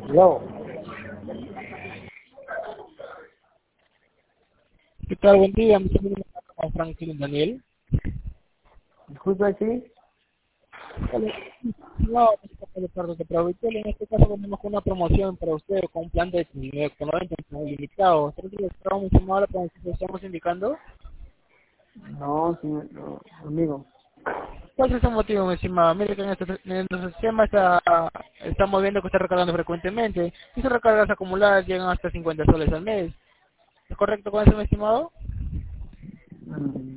Hello. ¿Qué tal? Buen día, me llamo Franklin Daniel. Disculpa, sí. No, de parte de Provitel. En este caso tenemos una promoción para usted con un plan de 19,90 limitado. ¿Creo que le estamos mencionando la promoción que estamos indicando? No, señor, no, amigo. ¿Cuál es el motivo, mi estimado? Mire que en nuestro sistema estamos viendo que está recargando frecuentemente y sus recargas acumuladas llegan hasta 50 soles al mes. ¿Es correcto con eso, mi estimado? Mm,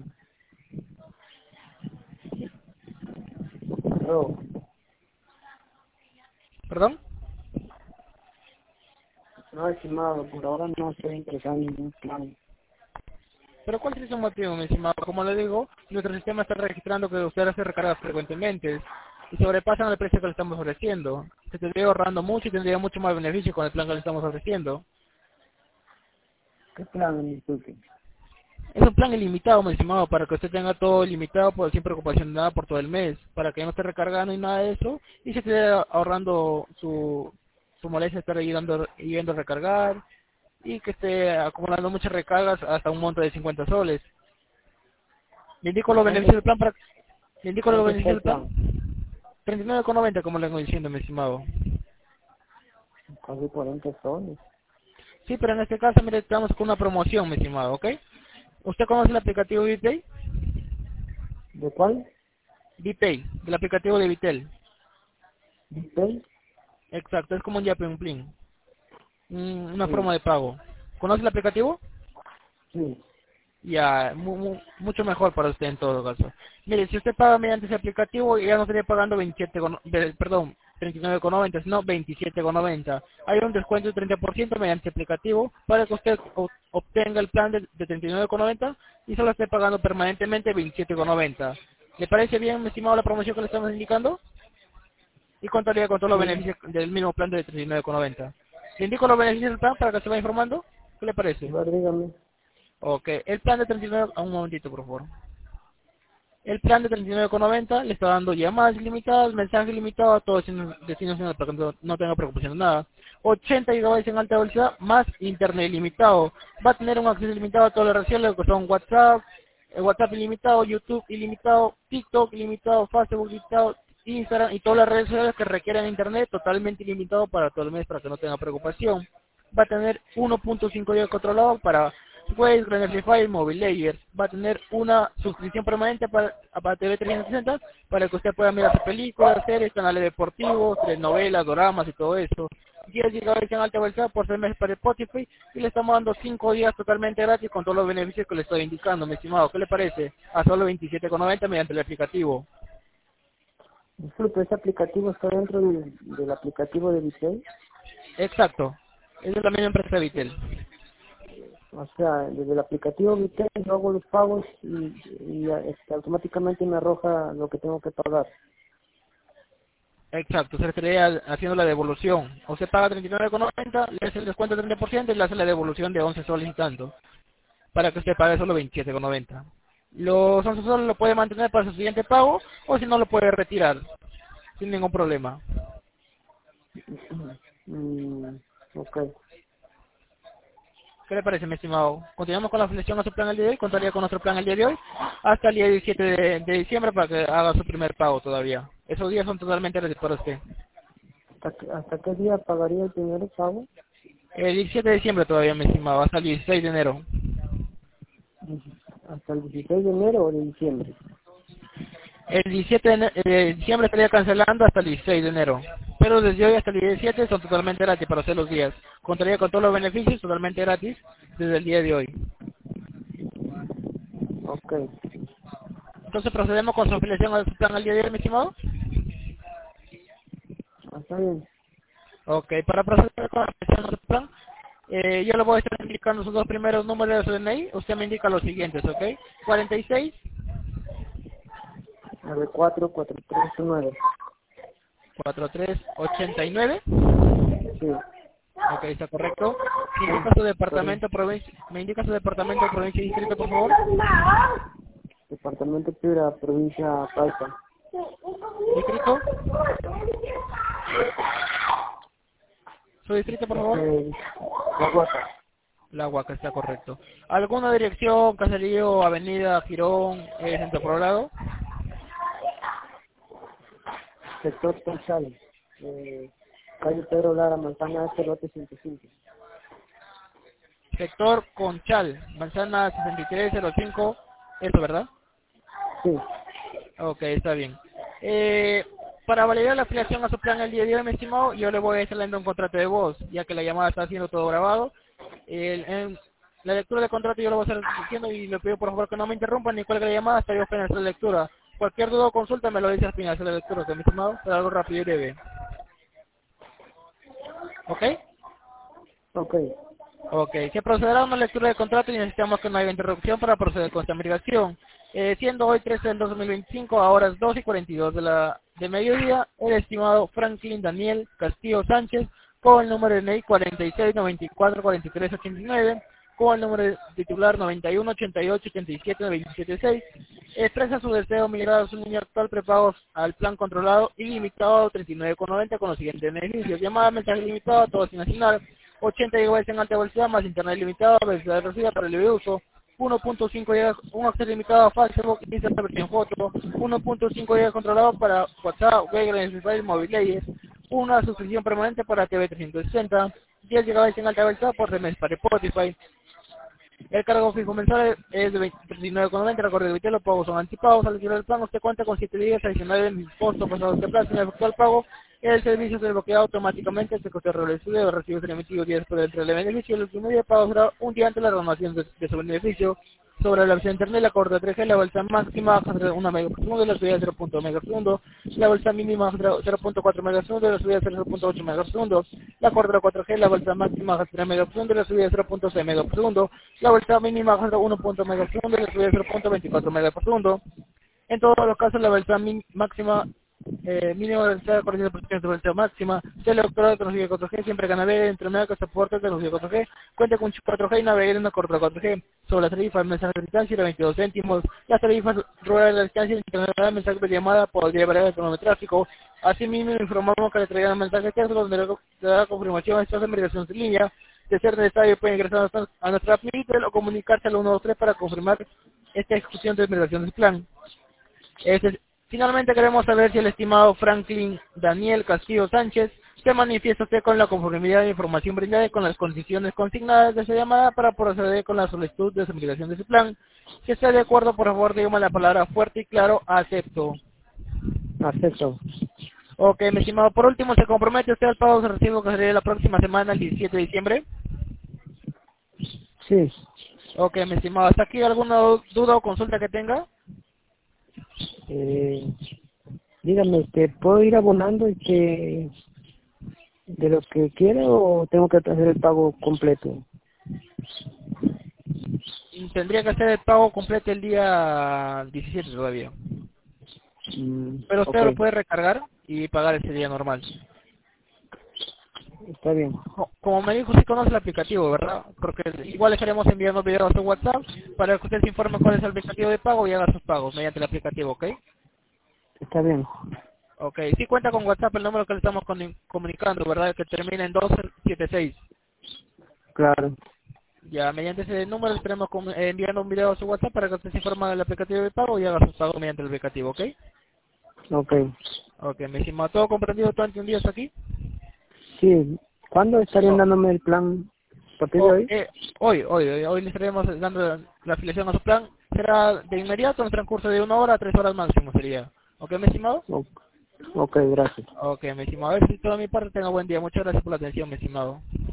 no, ¿Perdón? no, estimado, por ahora no estoy interesado en ningún plan. Pero ¿cuál es el motivo, mi estimado? Como le digo, nuestro sistema está registrando que usted hace recargas frecuentemente y sobrepasan el precio que le estamos ofreciendo. Se tendría ahorrando mucho y tendría mucho más beneficio con el plan que le estamos ofreciendo. ¿Qué plan, disculpe? Es un plan ilimitado, mi estimado, para que usted tenga todo ilimitado sin preocupación de nada por todo el mes, para que no esté recargando y nada de eso, y se esté ahorrando su molestia de estar yendo a recargar, y que esté acumulando muchas recargas hasta un monto de 50 soles. Le indico ¿Y los beneficios cuánto, del plan. Le indico los cuánto está beneficios el del plan. plan? 39,90 como le vengo diciendo, mi estimado. Casi 40 soles. Sí, pero en este caso, mire, estamos con una promoción, mi estimado, ¿ok? ¿Usted conoce el aplicativo VPay? ¿De cuál? VPay, del aplicativo de Vitel. ¿Display? Exacto, es como un Yape, Plin. Una Sí, forma de pago. ¿Conoce el aplicativo? sí. Ya, mucho mejor para usted en todo caso. Mire, si usted paga mediante ese aplicativo, ya no estaría pagando 39,90, sino 27,90. Hay un descuento de 30% mediante aplicativo para que usted obtenga el plan de 39,90 y solo esté pagando permanentemente 27,90. ¿Le parece bien, mi estimado, la promoción que le estamos indicando? Y contaría con todos los Sí. beneficios del mismo plan de 39,90. ¿Le indico los beneficios del plan para que se vaya informando? ¿Qué le A parece? ver, dígame. Ok, el plan de 39, un momentito por favor. El plan de 39,90 le está dando llamadas ilimitadas, mensajes ilimitados a todos los destinos para que no tenga preocupación de nada. 80 GB en alta velocidad más internet ilimitado. Va a tener un acceso ilimitado a todas las redes sociales que son WhatsApp, WhatsApp ilimitado, YouTube ilimitado, TikTok ilimitado, Facebook ilimitado, Instagram y todas las redes sociales que requieran internet totalmente ilimitado para todo el mes para que no tenga preocupación. Va a tener 1.5 GB controlado para Waze, Grandify y Mobile Layers. Va a tener una suscripción permanente para TV 360 para que usted pueda mirar sus películas, series, canales deportivos, telenovelas, doramas y todo eso. 10 GB en alta velocidad por 6 meses para Spotify y le estamos dando 5 días totalmente gratis con todos los beneficios que le estoy indicando, mi estimado. ¿Qué le parece? A solo 27,90 mediante el aplicativo. Disculpe, ¿ese aplicativo está dentro del aplicativo de Display? Exacto. Es la misma empresa Vitel. O sea, desde el aplicativo Vitel yo hago los pagos automáticamente me arroja lo que tengo que pagar. Exacto, se estaría haciendo la devolución. Usted paga 39,90, le hace el descuento del 30% y le hace la devolución de 11 soles y tanto, para que usted pague solo 27,90. Los 11 soles lo puede mantener para su siguiente pago, o si no lo puede retirar, sin ningún problema. Mm, ok. ¿Qué le parece, mi estimado? Continuamos con la afiliación a su plan el día de hoy, contaría con nuestro plan el día de hoy, hasta el día 17 de diciembre para que haga su primer pago todavía. Esos días son totalmente gratis para usted. ¿Hasta qué día pagaría el primer pago? El 17 de diciembre todavía, mi estimado, hasta el 16 de enero. ¿Hasta el 16 de enero o de diciembre? El 17 de diciembre estaría cancelando hasta el 16 de enero. Pero desde hoy hasta el 17 son totalmente gratis para hacer los días. Contaría con todos los beneficios totalmente gratis desde el día de hoy. Ok, Entonces procedemos con su afiliación al plan al día de hoy, mi estimado. está bien. Ok, para proceder con la afiliación a su plan, yo le voy a estar indicando sus dos primeros números de su DNI. Usted me indica los siguientes, ¿ok? 46 944319. 4389. Sí, Ok, está correcto. Me sí, indica su correcto. departamento, provincia, me indica su departamento, provincia y distrito, por favor. Departamento Piura, provincia Palpa. Distrito. ¿Su distrito, por favor? La Huaca. La Huaca, está correcto. ¿Alguna dirección, caserío, avenida, Girón, Centro Poblado? Sector Conchal. Calle Pedro Lara, Manzana Este, lote 105. Sector Conchal, manzana 6305, eso, ¿verdad? Sí. Ok, está bien. Para validar la afiliación a su plan el día de hoy, mi estimado, yo le voy a estar dando un contrato de voz, ya que la llamada está haciendo todo grabado. La lectura del contrato yo lo voy a estar diciendo y le pido por favor que no me interrumpan ni cuelgue la llamada hasta yo finalizar la lectura. Cualquier duda o consulta me lo dice al finalizar la lectura, mi estimado, será algo rápido y breve. ¿Ok? Ok. Ok, se procederá a una lectura del contrato y necesitamos que no haya interrupción para proceder con esta migración. Siendo hoy 13 del 2025 a horas 2:42 de mediodía, el estimado Franklin Daniel Castillo Sánchez, con el número de NEI 46944389, con el número de titular 9188879776, expresa su deseo de migrar a su línea actual prepagos al plan controlado ilimitado a 39,90 con los siguientes beneficios: llamada, mensaje limitado a todo sin asignar, 80 GB en alta velocidad más internet limitado, velocidad reducida para el libre uso, 1.5 GB, un acceso limitado a Facebook, Instagram versión foto, 1.5 GB controlado para WhatsApp, Google, Spotify, Mobile, una suscripción permanente para TV 360, 10 GB en alta velocidad por mes para Spotify. El cargo fijo mensual es de 39,90, recorrido de los pagos son antipagos. Al retirar el plan usted cuenta con 7 días adicionales en impuestos pasados de plazo. En efecto el pago, el servicio se bloquea automáticamente. Se coste el estudio, recibe el emitido días por dentro del beneficio. El último día de pago será un día antes de la renovación de su beneficio. Sobre la versión de internet, la corta 3G, la bolsa máxima 1 megasegundo, la subida 0.1 megasegundo, la bolsa mínima 0.4 megasegundo, la subida 0.8 megasegundo, la corta 4G, la bolsa máxima 3 megasegundo, la subida 0.6 megasegundo, la bolsa mínima 1 megasegundo, la subida 0.24 megasegundo. En todos los casos, la velocidad máxima, mínimo de velocidad de 40% de velocidad máxima, teleoptador de tecnología 4G, siempre que navegue entre medio que soporte tecnología 4G, cuenta con chip 4G y navegue en una corta 4G. Sobre las tarifas, mensaje de distancia de 22 céntimos, las tarifas rurales de distancia, internet, mensaje de llamada, podría variar el de tráfico. Asimismo, informamos que le traerán un mensaje de texto donde le dará confirmación de estas migraciones en línea. De ser necesario, puede ingresar a nuestra app Minitel o comunicarse al 123 para confirmar esta ejecución de migración del plan. Finalmente queremos saber si el estimado Franklin Daniel Castillo Sánchez se manifiesta usted con la conformidad de información brindada y con las condiciones consignadas de esa llamada para proceder con la solicitud de migración de su plan. Si está de acuerdo, por favor, dígame la palabra fuerte y claro: acepto. Acepto. Ok, mi estimado, por último, ¿se compromete usted al pago de recibo que sería la próxima semana, el 17 de diciembre? Sí. Ok, mi estimado, ¿hasta aquí alguna duda o consulta que tenga? Dígame, ¿puedo ir abonando de lo que quiera o tengo que hacer el pago completo? Tendría que hacer el pago completo el día 17 todavía. Pero usted Ok, lo puede recargar y pagar ese día normal. está bien. Como me dijo, sí conoce el aplicativo, ¿verdad? Porque igual le estaremos enviando videos a su WhatsApp para que usted se informe cuál es el aplicativo de pago y haga sus pagos mediante el aplicativo, ¿ok? Está bien. Ok, sí cuenta con WhatsApp el número que le estamos comunicando, ¿verdad? Que termina en 1276. Claro. Ya, mediante ese número estaremos enviando un video a su WhatsApp para que usted se informe del aplicativo de pago y haga sus pagos mediante el aplicativo, ¿ok? Ok. Ok, me estimado, ¿todo comprendido, todo entendido hasta aquí? Sí. ¿Cuándo estarían Oh, dándome el plan? ¿A partir de hoy? hoy le estaremos dando la afiliación a su plan. Será de inmediato, en el transcurso de 1 hora a 3 horas máximo sería. ¿Ok, mi estimado? Ok, gracias. Ok, mi estimado. A ver si toda mi parte tenga buen día. Muchas gracias por la atención, mi estimado.